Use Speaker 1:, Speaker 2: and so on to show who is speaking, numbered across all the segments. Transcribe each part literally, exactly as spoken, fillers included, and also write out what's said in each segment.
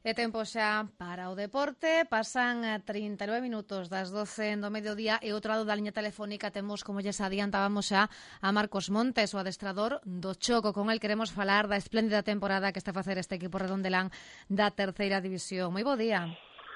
Speaker 1: E tempo xa para o deporte, pasan trinta e nove minutos das doce do mediodía e outro lado da liña telefónica temos, como lles adiantábamos xa, a Marcos Montes, o adestrador do Choco. Con el queremos falar da espléndida temporada que está a facer este equipo redondelán da terceira división. Moi bo día.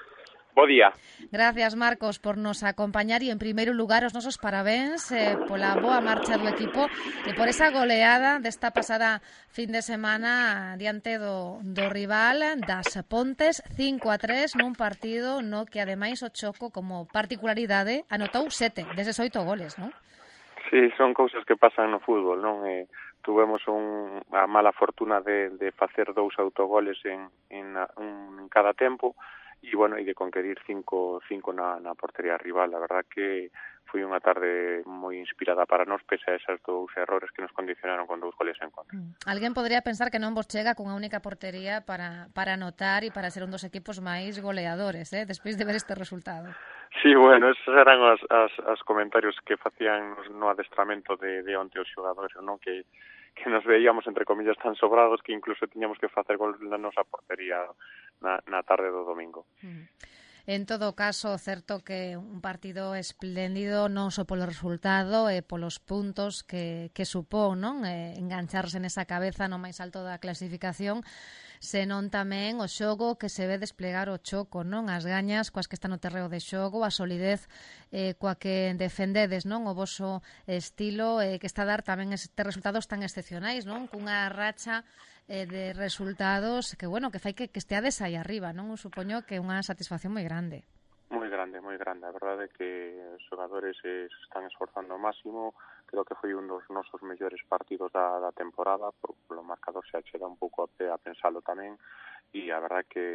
Speaker 2: Bo día.
Speaker 1: Gracias, Marcos, por nos acompañar e, en primeiro lugar, os nosos parabéns eh, pola boa marcha do equipo e por esa goleada desta pasada fin de semana diante do, do rival das Pontes, cinco a tres nun partido no que, ademais, o Choco, como particularidade, anotou sete deses oito goles, non?
Speaker 2: Sí, son cousas que pasan no fútbol, non? Eh, tuvemos un, a mala fortuna de, de facer dous autogoles en, en, un, en cada tempo, e, bueno, e de conquerir cinco, cinco na, na portería rival. A verdad que foi unha tarde moi inspirada para nós, pese a esos dous errores que nos condicionaron con dous goles en contra.
Speaker 1: Mm. Alguén podría pensar que non vos chega cunha única portería para, para anotar e para ser un dos equipos máis goleadores, eh, despois de ver este resultado.
Speaker 2: Sí, bueno, esos eran os, os, os comentarios que facían no adestramento de, de onte os xogadores, non? Que que nos veíamos, entre comillas, tan sobrados que incluso tiñamos que facer gol na nosa portería na, na tarde do domingo.
Speaker 1: Mm. En todo caso, certo que un partido espléndido non só polo resultado e polos puntos que, que supón, non? Eh, engancharse nesa cabeza no máis alto da clasificación, senón tamén o xogo que se ve desplegar o Choco, non? As gañas coas que está no terreo de xogo, a solidez eh, coa que defendedes, non? O voso estilo eh, que está a dar tamén estes resultados tan excepcionais, non? Cunha racha eh, de resultados que, bueno, que fai que, que esteades aí arriba, non? Eu supoño que é unha satisfacción moi grande.
Speaker 2: Moi grande, moi grande. A verdade é que os xogadores se están esforzando ao máximo. Creo que foi un dos nosos mellores partidos da, da temporada, por, polo marcador se achega un pouco a, a pensalo tamén, e a verdade que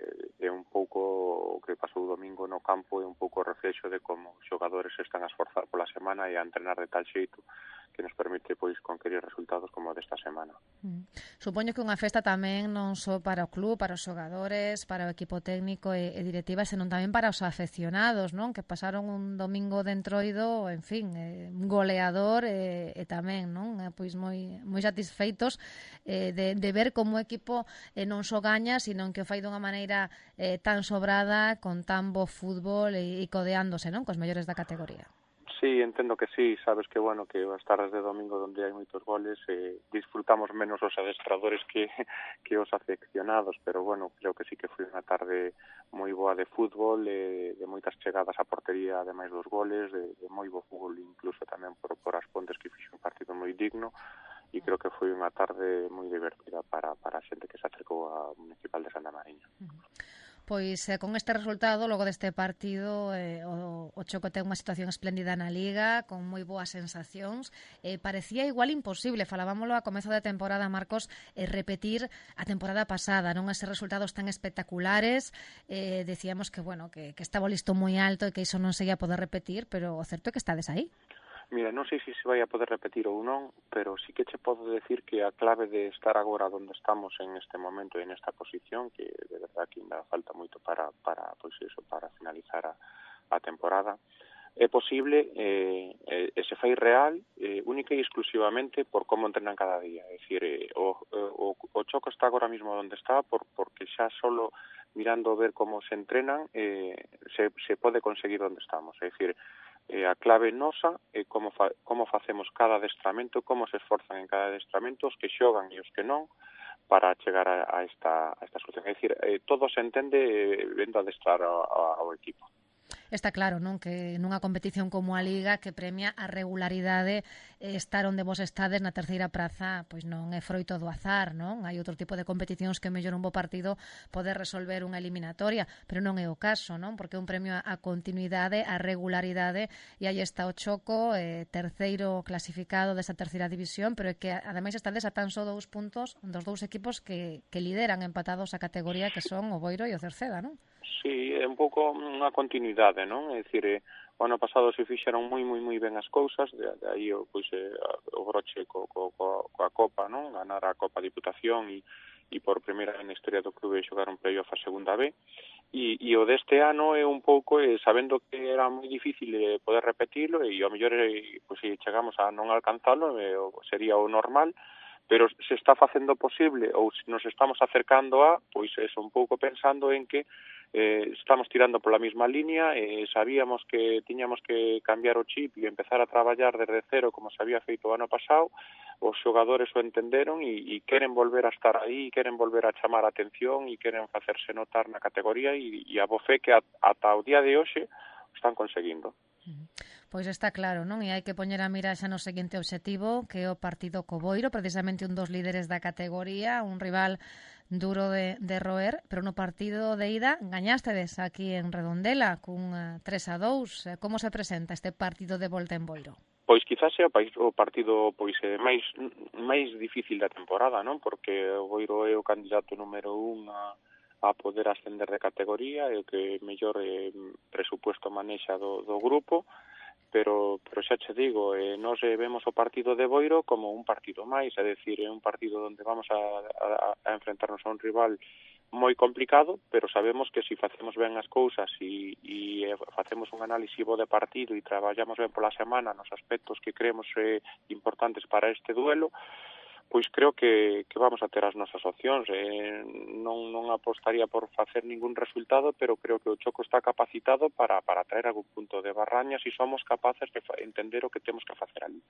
Speaker 2: é un pouco o que pasou o domingo no campo, é un pouco o reflexo de como os xogadores se están a esforzar pola semana e a entrenar de tal xeito que nos permite pois conquerir resultados como desta semana.
Speaker 1: Mm. Supoño que unha festa tamén non só para o club, para os xogadores, para o equipo técnico e, e directiva, senón tamén para os afeccionados, non? Que pasaron un domingo de entroido, en fin, eh, goleador e, e tamén, non? Eh, pois moi moi satisfeitos eh, de, de ver como o equipo eh, non só gaña, sino que o fai dunha maneira eh, tan sobrada, con tan bo fútbol e, e codeándose, non? Cos mellores da categoría.
Speaker 2: Sí, entendo que sí, sabes que, bueno, que as tardes de domingo onde hai moitos goles eh, disfrutamos menos os adestradores que, que os afeccionados, pero, bueno, creo que sí que foi unha tarde moi boa de fútbol, eh, de moitas chegadas á portería, ademais dos goles, de, de moi bo fútbol incluso tamén por, por as Pontes, que fixo un partido moi digno, e creo que foi unha tarde moi divertida para, para a xente que se acercou ao Municipal de Santa Mariña.
Speaker 1: Uh-huh. Pois eh, con este resultado, logo deste partido, eh, o, o Choco ten unha situación espléndida na Liga, con moi boas sensacións. Eh, parecía igual imposible, falábamoslo a comezo da temporada, Marcos, eh, repetir a temporada pasada, non eses resultados tan espectaculares. Eh, decíamos que, bueno, que, que estaba listo moi alto e que iso non se ia poder repetir, pero o certo é que estades aí.
Speaker 2: Mira, non sei se se vai a poder repetir ou non, pero sí que che podo decir que a clave de estar agora onde estamos en este momento e en esta posición, que de verdad que ainda falta moito para, para pois eso, para finalizar a, a temporada, é posible eh, e se fai real eh, única e exclusivamente por como entrenan cada día. É dicir, eh, o, o, o Choco está agora mismo onde está por, porque xa solo mirando ver como se entrenan eh, se, se pode conseguir onde estamos. É dicir, Eh, a clave nosa é eh, como, fa, como facemos cada adestramento, como se esforzan en cada adestramento, os que xogan e os que non, para chegar a, a, esta, a esta solución. É dicir, eh, todo se entende eh, vendo adestrar ao, ao equipo.
Speaker 1: Está claro, non? Que nunha competición como a Liga que premia a regularidade, eh, estar onde vos estades na terceira praza, pois non é froito do azar, non? Hai outro tipo de competicións que mellor un bo partido pode resolver unha eliminatoria, pero non é o caso, non? Porque é un premio a continuidade, a regularidade, e aí está o Choco, eh, terceiro clasificado desa terceira división, pero é que ademais estades a tan só dous puntos dos dous equipos que, que lideran empatados a categoría, que son o Boiro e o Cerceda, non?
Speaker 2: Sí, é un pouco unha continuidade, non? É dicir, eh, o ano pasado se fixeron moi, moi, moi ben as cousas, de, de aí o, pois, eh, o broche co, co, co, coa Copa, non? Ganar a Copa Diputación e, e por primeira na historia do clube xogar un playoff a segunda B. E, e o deste ano é un pouco, eh, sabendo que era moi difícil de poder repetilo, e ao mellor, eh, pois, se chegamos a non alcanzalo, eh, sería o normal, pero se está facendo posible ou se nos estamos acercando a, pois eso, un pouco pensando en que eh, estamos tirando pola mesma línea, eh, sabíamos que tiñamos que cambiar o chip e empezar a traballar desde cero como se había feito o ano pasado, os xogadores o entenderon e, e queren volver a estar aí, queren volver a chamar a atención e queren facerse notar na categoría e, e a bo fe que a, ata o día de hoxe están conseguindo.
Speaker 1: Pois está claro, non? E hai que poñer a mira xa no seguinte obxectivo, que é o partido co Boiro, precisamente un dos líderes da categoría, un rival duro de, de roer, pero no partido de ida gañástedes aquí en Redondela cun uh, tres a dous. Como se presenta este partido de volta en Boiro?
Speaker 2: Pois quizás sea o partido pois eh, máis máis difícil da temporada, non? Porque o Boiro é o candidato número un a a poder ascender de categoría, é o que mellor eh, presupuesto manexa do, do grupo, pero pero xa che digo, eh, nós eh, vemos o partido de Boiro como un partido máis, é dicir, é un partido onde vamos a, a, a enfrentarnos a un rival moi complicado, pero sabemos que se si facemos ben as cousas e, e facemos un análisis bo de partido e traballamos ben pola semana nos aspectos que creemos eh, importantes para este duelo, pois creo que, que vamos a ter as nosas opcións. Eh, non, non apostaría por facer ningún resultado, pero creo que o Choco está capacitado para, para traer algún punto de barraña se si somos capaces de entender o que temos que facer ali.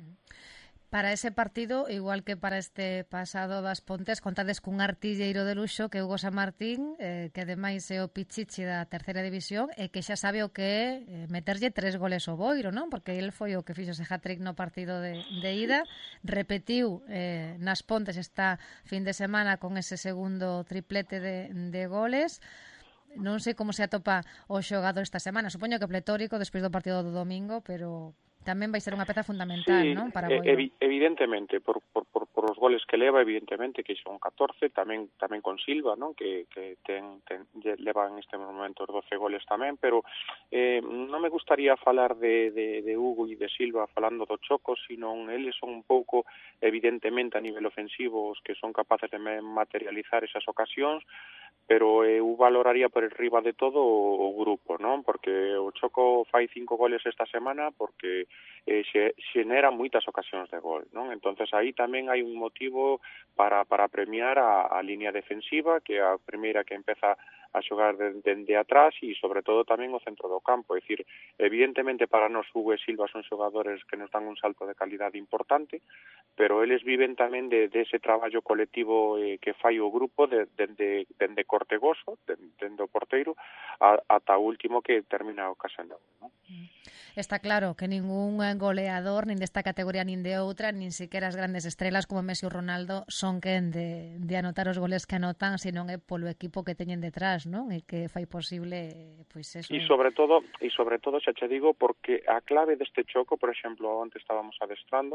Speaker 1: Para ese partido, igual que para este pasado das Pontes, contades cun artilleiro de luxo que é Hugo San Martín, eh, que ademais é o pichichi da terceira división e que xa sabe o que é eh, meterlle tres goles ao Boiro, non? Porque ele foi o que fixo ese hat-trick no partido de, de ida, repetiu eh, nas Pontes esta fin de semana con ese segundo triplete de, de goles. Non sei como se atopa o xogador esta semana, supoño que pletórico despois do partido do domingo, pero tamén vai ser unha peza fundamental,
Speaker 2: sí,
Speaker 1: non? Para
Speaker 2: Boiro. Evi evidentemente, por, por, por, por os goles que leva, evidentemente que son catorce, tamén tamén con Silva, non? Que, que ten, ten, leva en este momento doce goles tamén, pero eh, non me gustaría falar de, de, de Hugo e de Silva falando do Choco, sino eles son un pouco, evidentemente, a nivel ofensivo, os que son capaces de materializar esas ocasións, pero eu valoraría por riba de todo o, o grupo, non? Porque o Choco fai cinco goles esta semana porque eh, xe, xenera moitas ocasións de gol, non? Entonces aí tamén hai un motivo para, para premiar a, a línea defensiva, que é a primeira que empeza a xogar dende de, de atrás e sobre todo tamén o centro do campo, é dicir, evidentemente para nós Hugo e Silva son xogadores que nos dan un salto de calidade importante, pero eles viven tamén de, de ese traballo colectivo eh, que fai o grupo dende de, de, de Cortegoso, dende o porteiro, a, ata o último que termina o casando, non?
Speaker 1: Está claro que ningún goleador, nin desta categoría nin de outra, nin sequera as grandes estrelas como Messi ou Ronaldo son quen de, de anotar os goles que anotan, senón é polo equipo que teñen detrás, non? E que fai posible, pois eso.
Speaker 2: E sobre todo, e sobre todo xa che digo, porque a clave deste Choco, por exemplo, onde estábamos adestrando,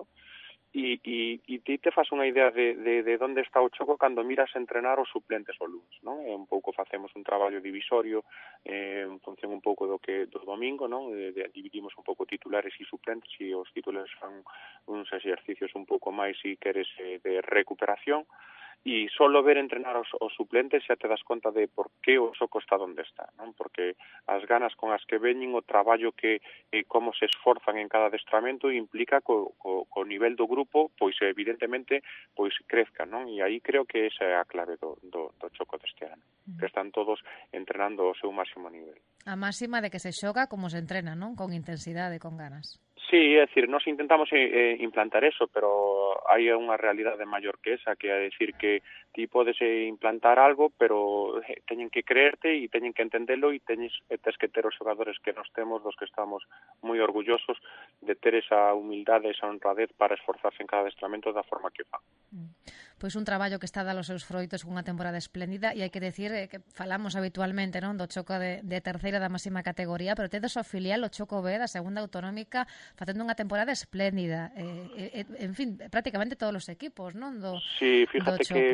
Speaker 2: e, e, e ti te fas unha idea de, de, de onde está o Choco cando miras entrenar os suplentes o luns, non? E un pouco facemos un traballo divisorio eh, en función un pouco do que do domingo, non? De, de, dividimos un pouco titulares e suplentes e os titulares fan uns exercicios un pouco máis, si queres, eh, de recuperación, e solo ver entrenar os, os suplentes xa te das conta de por que o Choco está onde está, non? Porque as ganas con as que veñen, o traballo que e como se esforzan en cada adestramento implica co, co, co nivel do grupo, pois evidentemente pois crezca, non? E aí creo que esa é a clave do, do, do Choco deste ano, que están todos entrenando ao seu máximo nivel.
Speaker 1: A máxima de que se xoga como se entrena, non? Con intensidade, con ganas.
Speaker 2: Sí, é dicir, nos intentamos eh, implantar eso, pero hai unha realidade maior que esa, que é dicir que ti podes eh, implantar algo, pero eh, teñen que creerte e teñen que entendelo e teñes, e tes que ter os xogadores que nos temos, dos que estamos moi orgullosos de ter esa humildade, esa honradez para esforzarse en cada adestramento da forma que fa.
Speaker 1: Pois un traballo que está a dar os seus froitos con unha temporada espléndida e hai que decir eh, que falamos habitualmente, non, do Choco de, de terceira da máxima categoría, pero tedes o filial o Choco B da segunda autonómica facendo unha temporada espléndida, eh, eh, en fin, prácticamente todos os equipos, non? Do,
Speaker 2: sí, fíjate
Speaker 1: do
Speaker 2: que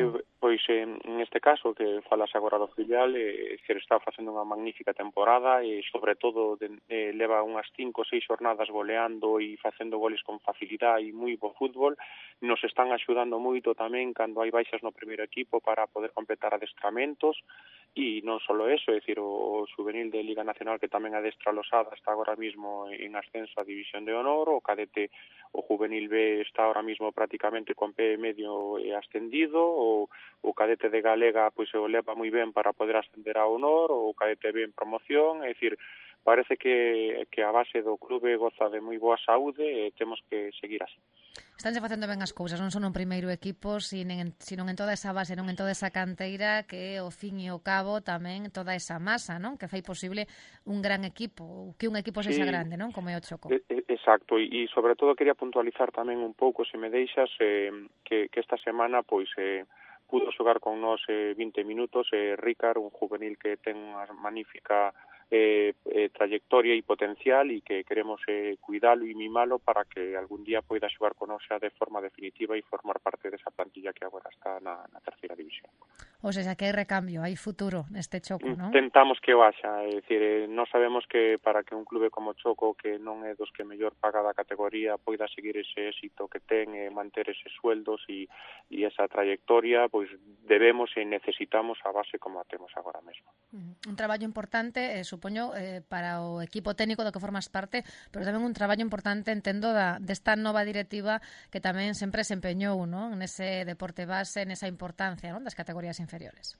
Speaker 2: Pois en, en este caso, que falas agora do filial, eh, que está facendo unha magnífica temporada e, sobre todo, de, eh, leva unhas cinco ou seis jornadas goleando e facendo goles con facilidade e moi bo fútbol. Nos están axudando moito tamén cando hai baixas no primeiro equipo para poder completar adestramentos e non só eso, é dicir, o, o juvenil de Liga Nacional que tamén adestra a Losada está agora mismo en ascenso a División de Honor, o cadete, o juvenil B está ahora mismo prácticamente con pé medio ascendido, o o cadete de Galega pois o leva moi ben para poder ascender a honor, o cadete B en promoción, é dicir, parece que, que a base do clube goza de moi boa saúde e temos que seguir así.
Speaker 1: Estánse facendo ben as cousas, non son un primeiro equipo, sino en, sino en toda esa base, non en toda esa canteira que ao fin e ao cabo tamén toda esa masa, non? Que fai posible un gran equipo, que un equipo sexa sí, grande, non? Como é o Choco.
Speaker 2: Exacto, e, e sobre todo quería puntualizar tamén un pouco, se me deixas, eh, que, que esta semana, pois, eh, pudo xogar con nós eh, vinte minutos eh, Ricard, un juvenil que ten unha magnífica eh, eh, trayectoria e potencial e que queremos eh, cuidalo e mimalo para que algún día poida xogar con nós xa de forma definitiva e formar parte desa plantilla que agora está na, na terceira división.
Speaker 1: O sea, que hai recambio, hai futuro neste Choco, non?
Speaker 2: Tentamos que o haxa, é dicir, eh, non sabemos que para que un clube como Choco, que non é dos que mellor paga da categoría, poida seguir ese éxito que ten e manter eses sueldos e, e esa trayectoria, pois debemos e necesitamos a base como a temos agora mesmo.
Speaker 1: Un traballo importante, eh, supoño, eh, para o equipo técnico do que formas parte, pero tamén un traballo importante, entendo, da, desta nova directiva que tamén sempre se empeñou, non? Nese deporte base, nesa importancia, non? Das categorías inferiores.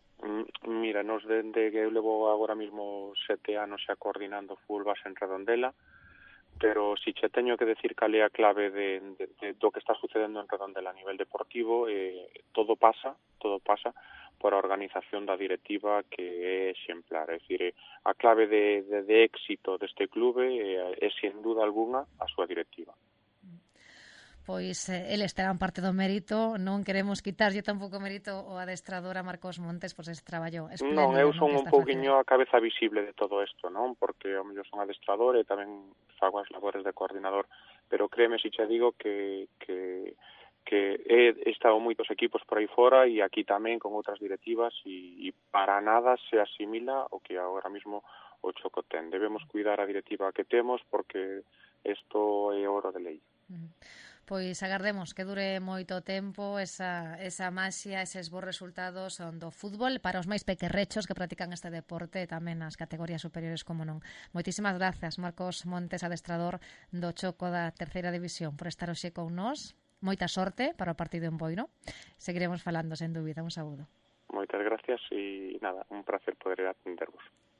Speaker 2: Mira, nos dende que eu levo agora mismo sete anos xa coordinando fútbol base en Redondela, pero si che teño que decir cal é a clave de, de, de do que está sucedendo en Redondela a nivel deportivo, eh, todo pasa, todo pasa por a organización da directiva que é exemplar, é dicir, a clave de, de, de éxito deste clube é, é sin duda alguna a súa directiva.
Speaker 1: Pois eh, eles terán parte do mérito, non queremos quitarlle tampouco mérito ao adestrador a Marcos Montes, pois ese traballo espléndido.
Speaker 2: Non, eu son un pouquiño a cabeza visible de todo isto, non? Porque ao mellor son adestrador e tamén fago as labores de coordinador, pero créeme se che digo que, que, que he estado moitos equipos por aí fora e aquí tamén con outras directivas e, e para nada se asimila o que agora mismo o Choco ten. Debemos cuidar a directiva que temos porque isto é oro de lei.
Speaker 1: Mm. Pois agardemos que dure moito tempo esa, esa maxia, eses bons resultados do fútbol para os máis pequerrechos que practican este deporte tamén nas categorías superiores, como non. Moitísimas grazas, Marcos Montes, adestrador do Choco da terceira división, por estar hoxe con nós. Moita sorte para o partido en Boiro. Seguiremos falando, sen dúbida. Un saúdo.
Speaker 2: Moitas gracias e nada, un placer poder atendervos.